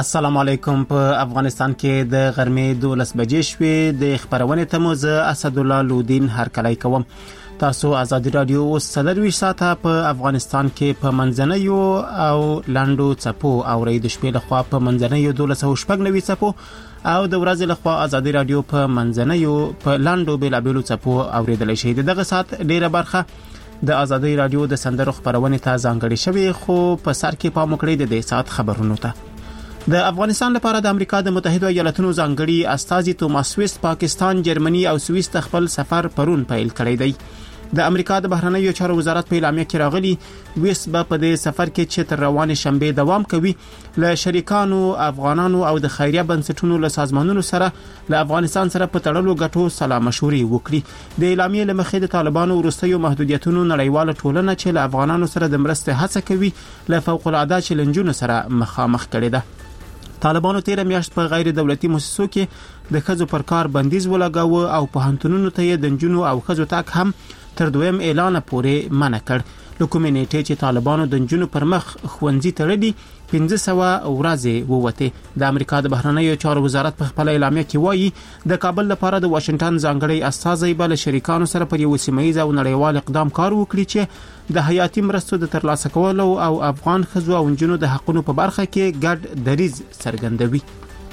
السلام علیکم. په افغانستان کې د غرمې 12 بجې شوې. د خبرونې تمو زه اسد الله لودین هرکلی کوم. تاسو آزادی رادیو اوس 24 ساعته په افغانستان کې په منځنیو او لاندو چپو او د شپې لخوا په منځنیو 1290 چپو او د ورځې لخوا آزادی رادیو په منځنیو په لاندو بیلابیلو چپو اوریدل شي. دغه سات ډیره برخه د آزادی رادیو د سندرو خبرونه ته ځانګړې شوی، خو په سر کې پام وکړئ د سات خبرونو ته. د افغانستان لپاره د امریکا د متحده ایالاتونو ځانګړي استازي توماس ویست پاکستان، جرمني او سویس ته خپل سفر پرون پیل کړی دی. د امریکا د بهرنیو چارو وزارت په اعلامیه کې راغلی ویست به په دې سفر کې چې تر روانې شنبه دوام کوي له شریکانو، افغانانو او د خیریه بنسټونو له سازمانونو سره له افغانستان سره په تړلو غټو سلا مشورې وکړي. د اعلامیې له مخې د طالبانو وروستیو محدودیتونو نړیواله ټولنه چې له افغانانو سره د مرستې هڅه کوي له فوق العاده چیلنجونو سره مخامخ کړي ده. طالبانو تیر میاشت په غیر دولتي مؤسسو کې د خځو پر کار بندیز ولګاوه او په هنتونونو ته د جنونو او خځو تاک هم تر دویم اعلان پورې منع کړ. لکه نیټه چې طالبانو د جنونو پر مخ خوندزي تړلي 1500 ورځې ووته. د امریکا د بهرنیو چارو وزارت په خپل اعلامیه کې وایي د کابل لپاره د واشنگټن ځانګړي استازي بل شریکانو سره پر یو سیمایي او نړیوال اقدام کار وکړي چې د حیاتي مرستو د ترلاسه کولو او افغان خځو او جنونو د حقوقو په برخه کې ګډ دریځ څرګندوي.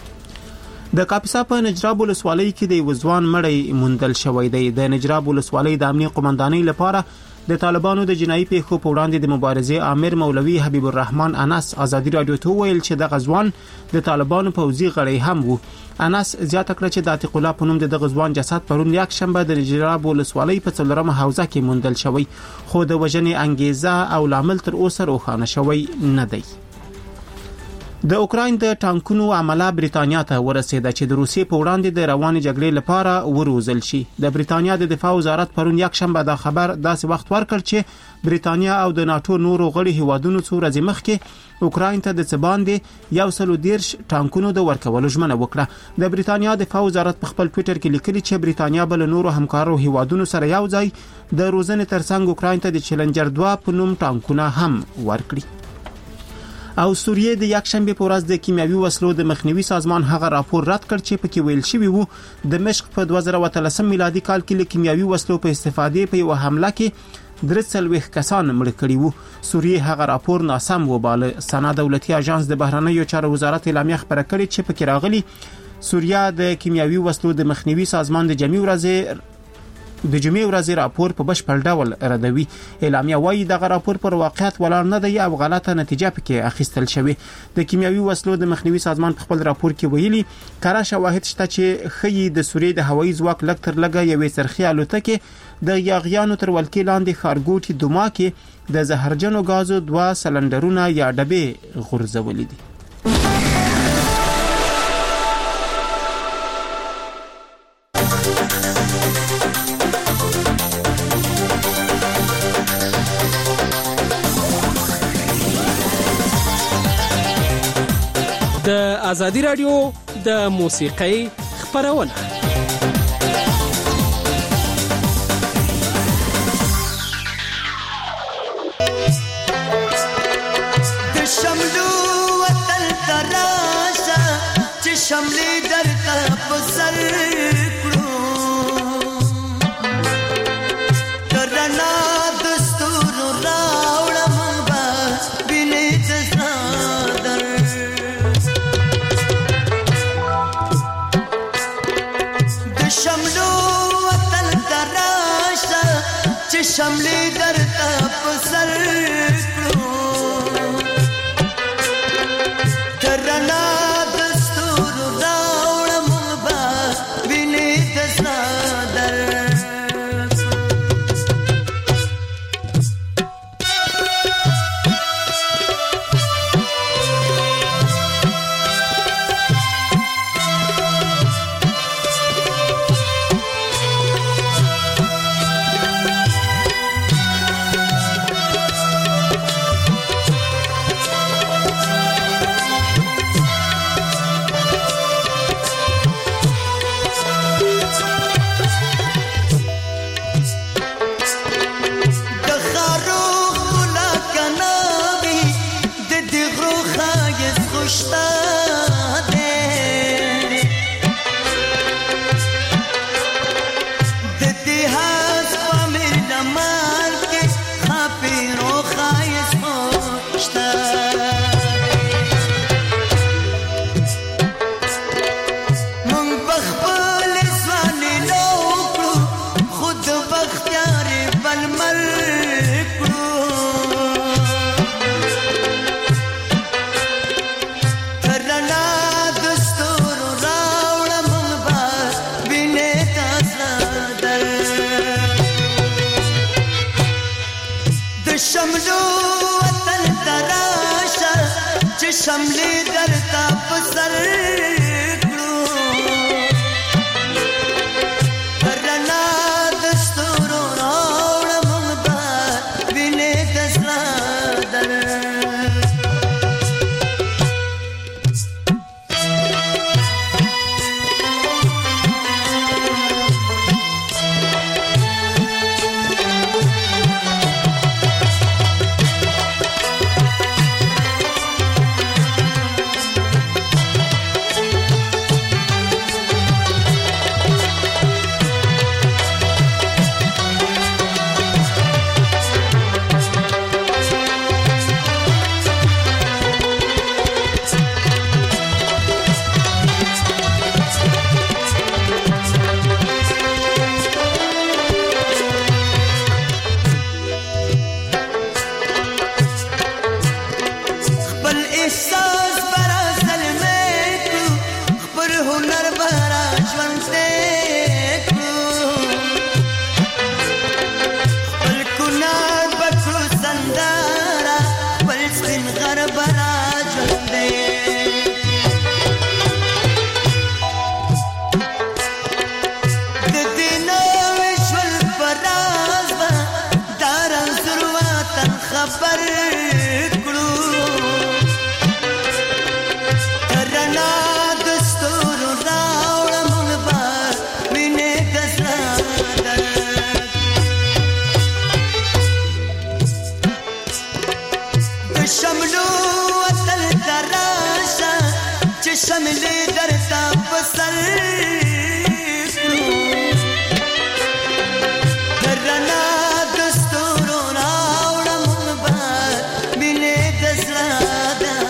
د کاپیسا په نجراب ولسوالۍ کې د وزوان مړی موندل شوی دی. د نجراب ولسوالۍ د امنیت قومندانۍ لپاره د طالبانو د جنایي پیښو په وړاندې د مبارزې امیر مولوي حبیب الرحمن انس آزادی رادیو ته ویل چې د غزوان د طالبانو پوځي غړي هم وو. انس زیاته کړه چې د عتیق الله په نوم د غزوان جسد پرون یک شنبه د نجراب ولسوالۍ په څلورمه حوزه کې موندل شوی، خو د وژنې انګیزه او لامل تر اوسه روښانه شوی نه دی. د اوکراین د ټانکونو عمله بریتانیا ته ورسېده چې د روسیې په وړاندې د روانې جګړې لپاره وروزل شي. د بریتانیا د دفاع وزارت پرون یک شنبه دا خبر داسې وخت ورکړ چې بریتانیا او د ناتو نورو غړي هیوادونو څو ورځې مخکې اوکراین ته د څباندې 110 ټانکونو د ورکولو ژمنه وکړه. د بریتانیا دفاع وزارت په خپل ټوئیټر کې لیکلي چې بریتانیا بل نورو همکارو هیوادونو سره یو ځای د روزنې ترڅنګ اوکراین ته د چیلنجر 2 په نوم ټانکونه هم ورکړي. او سوریه د یک شنبه په ورځ د کیمیاوي وسلو د مخنیوي سازمان هغه راپور رد کړ چې پکې ویل شوی وو د مشق په 2013 میلادي کال کې له کیمیاوي وسلو په استفادې په یو حمله کې 3 کسان مړ کړي وو. سوریه هغه راپور ناسم وباله. سنا دولتي اژانس د بهرنیو چارو وزارت اعلامیه خبره کړې چې پکې راغلي سوریه د کیمیاوي وسلو د مخنیوي سازمان د جمعې ورځې راپور په بشپړ ډول ردوي. اعلامیه وايي دغه راپور پر واقعیت ولاړ نه دی او غلطه نتیجه پکې اخیستل شوی. د کیمیاوي وسلو د مخنیوي سازمان په خپل راپور کې ویلي کره شواهد شته چې خې د سوریې د هوایي ځواک لکتر لګه یوې څرخي الوتکه د یاغیانو تر ولکې لاندې خارګوټي دوما کې د زهرجنو غازو 2 سلندرونه یا ډبې غورځولې دي. د آزادی رادیو د موسیقۍ خبرونه. د شملو وطن تراشه چې شملې درته په سر کړو درنا دستور راوړم با بینې تصادر شملو وطن تراشه چې شملې درته په سر کړو درنا دستور راوړم با وینې تصادر اتحاس پامیر نمال کې خاپیر او خایس خوشتا مونږ بخبل ځواني لوکړو خود بختیار بل ملکړو ترنا دستور راوړ مونږ با وینې تاسو در د شملو وطن تراشه چې شملې درته په سر کړو رڼا د ستورو راوړه مونږ به وینې د زړه در احساس برا سلمې کو خبر هنر برا ژوند کو خپل کونړ بکړو سندره خپل سپین غر برا ژوند د دې نوې ژوند په راز به دا رنځور وطن خبر کړو رڼا د ستورو راوړه مونږ به وینې د زړه در د شملو وطن ته راشه چې شملې درته په سر کړو رڼا د ستورو راوړه مونږ به وینې د زړه در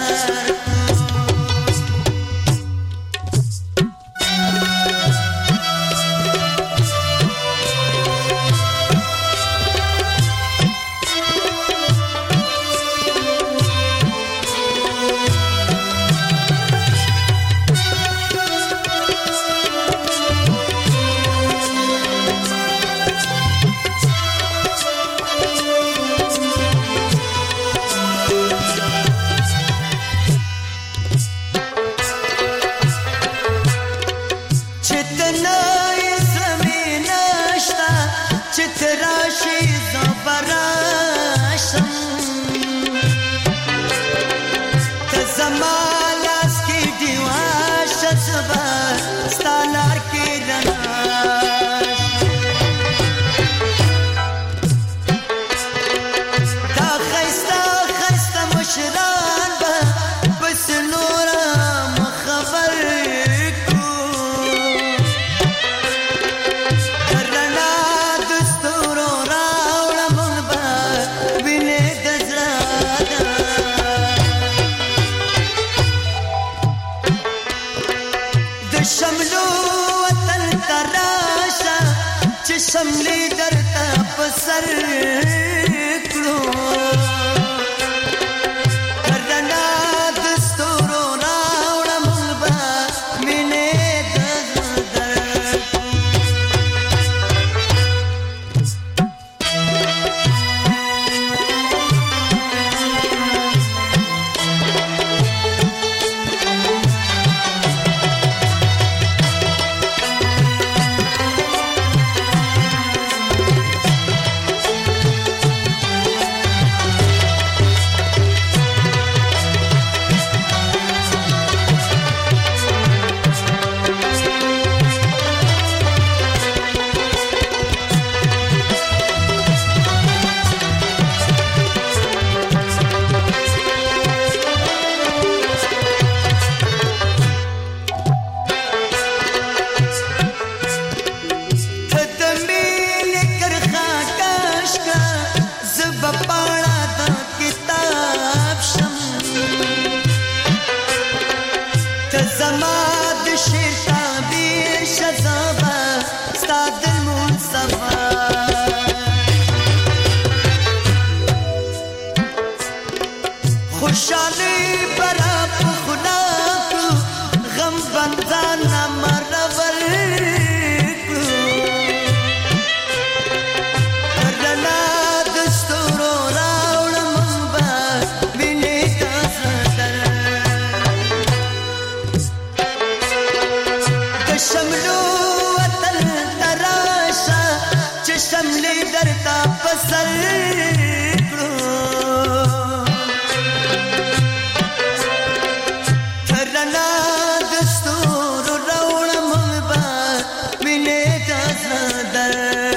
چتراشی زبراشم تزمال اس کی دیواش زبا ستالار کی رناش دا خیستا خیستا مشران با بس نورا مخبر شملو وطن تراشه چې شملې درته په سر کړو رڼا د ستورو راوړه مونږ به وینې د زړه شملې درته په سر کړو ترنا د ستورو راوړم به وینې تازه در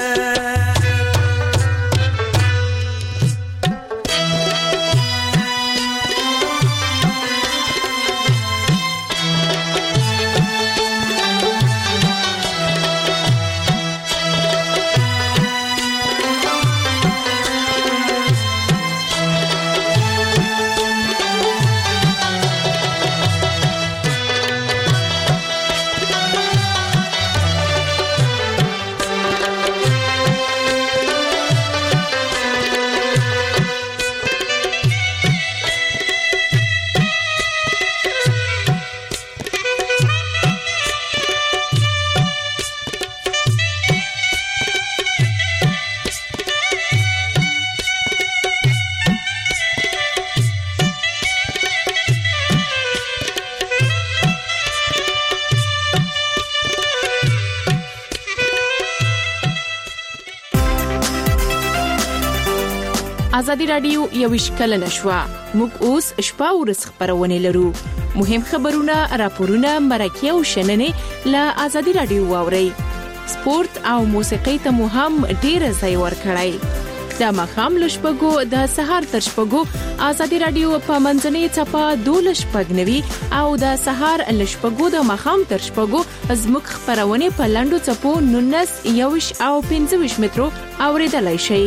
ازادي رادیو یو شکل نشوا موږ اوس شپه ورځ خبرونه لرو مهم خبرونه راپورونه مرکه او شننې له ازادي رادیو واوري سپورت او موسیقي ته مو هم ډیر ځای ورکړی د مخام لشپګو د سهار تر شپګو ازادي رادیو په منځنۍ چپا 12:90 او د سهار لشپګو د مخام تر شپګو زموږ خبرونه په لاندو چپو 19 او 25 مترو اوریدلای شي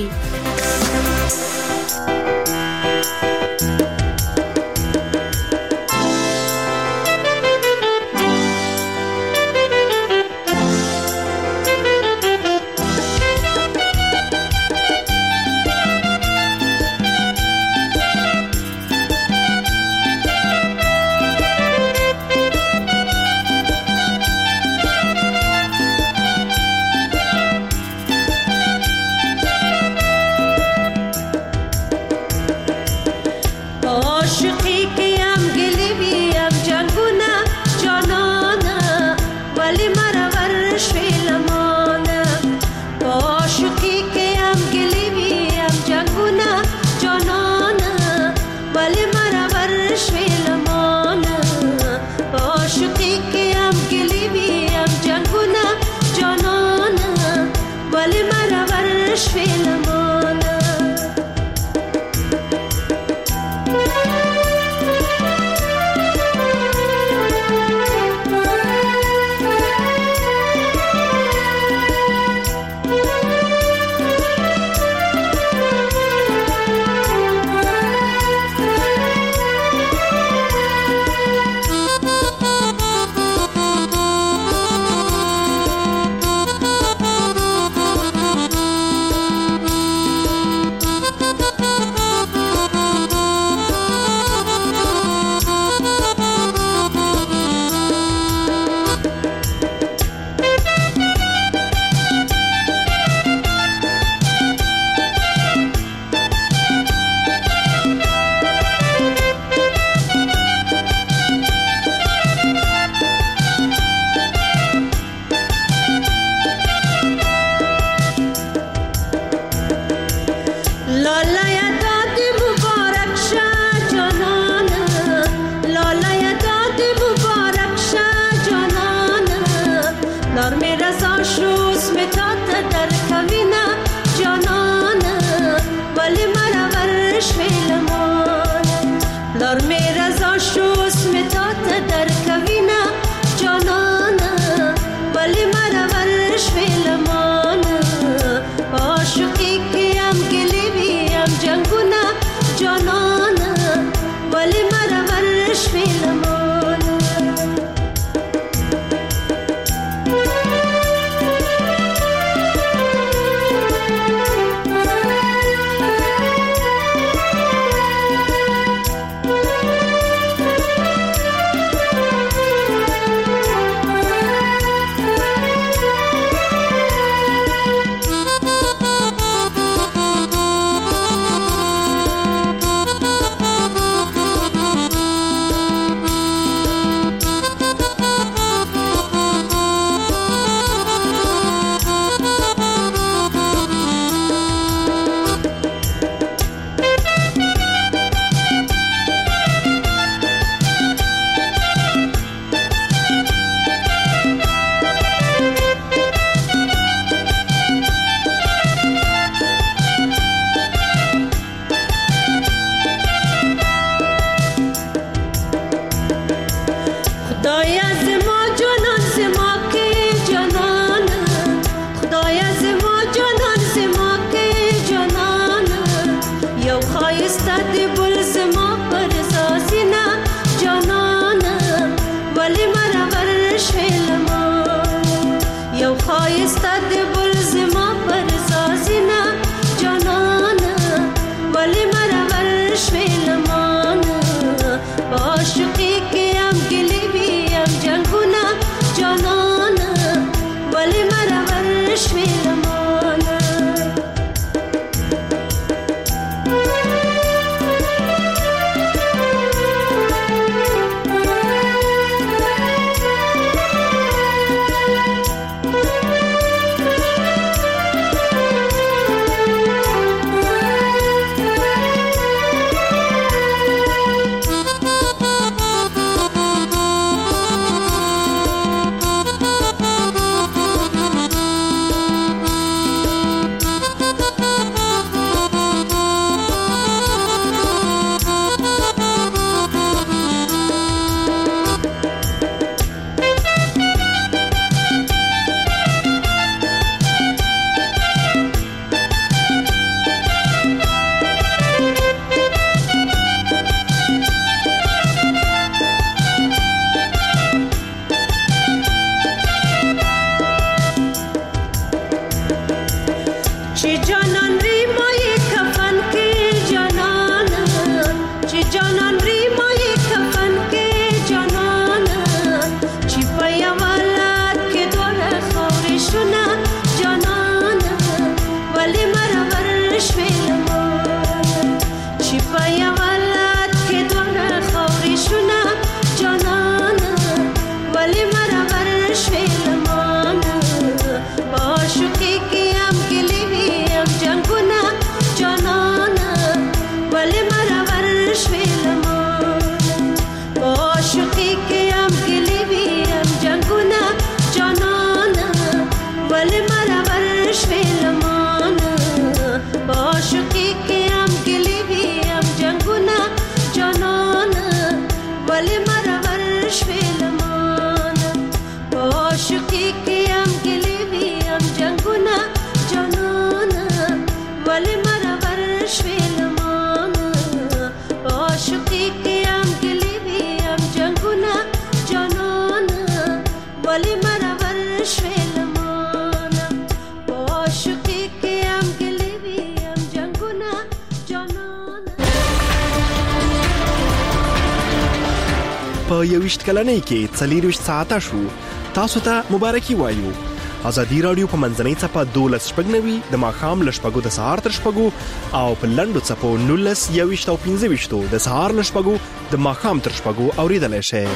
په 21 کلنۍ کې 40 ساعته شو. تاسو ته مبارکي وایو. ازادي رادیو په منځنۍ چپه 12:90 د ماښام ل 8:00 د سهار تر 8:00 او په لنډو چپو 19 21 او 15 د سهار ل 8:00 د ماښام تر 8:00 اوریدلای شئ.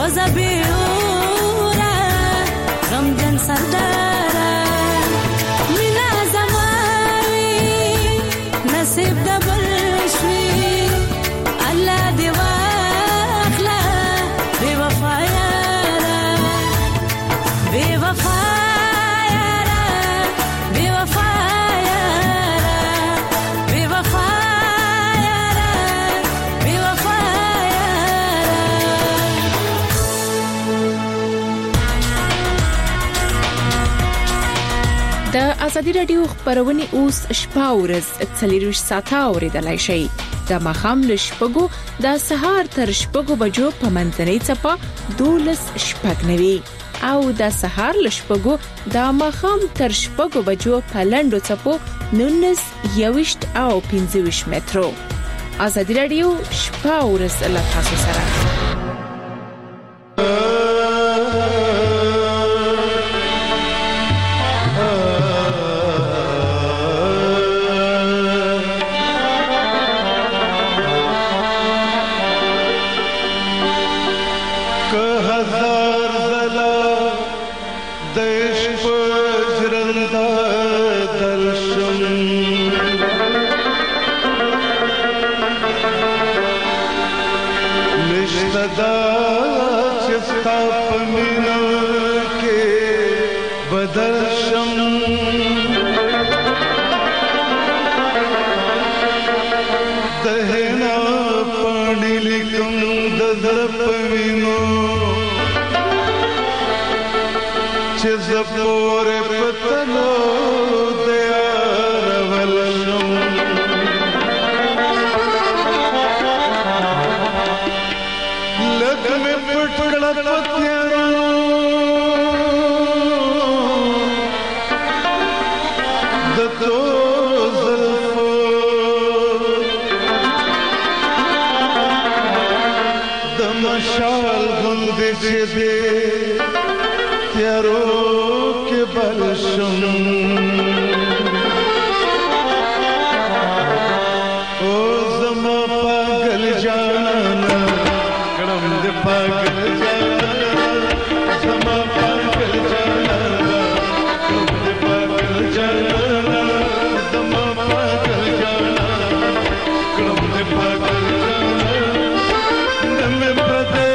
وزبی اورا غمجن سردارا مینا زماوی نصیب دبل شوی الله دی واخلا بی وفا یارا بی وفا د ازادي رادیو خبرونه اوس شپه ورځ 24 ساعته اوریدلای شئ د مخام له شپږو د سهار تر شپږو بجو په منځنۍ چپه 12 شپږنوي او د سهار له شپږو د مخام تر شپږو بجو په لندو چپو 19 21 او 25 مترو ازادي رادیو شپه ورځ له تاسو سره पागल जाना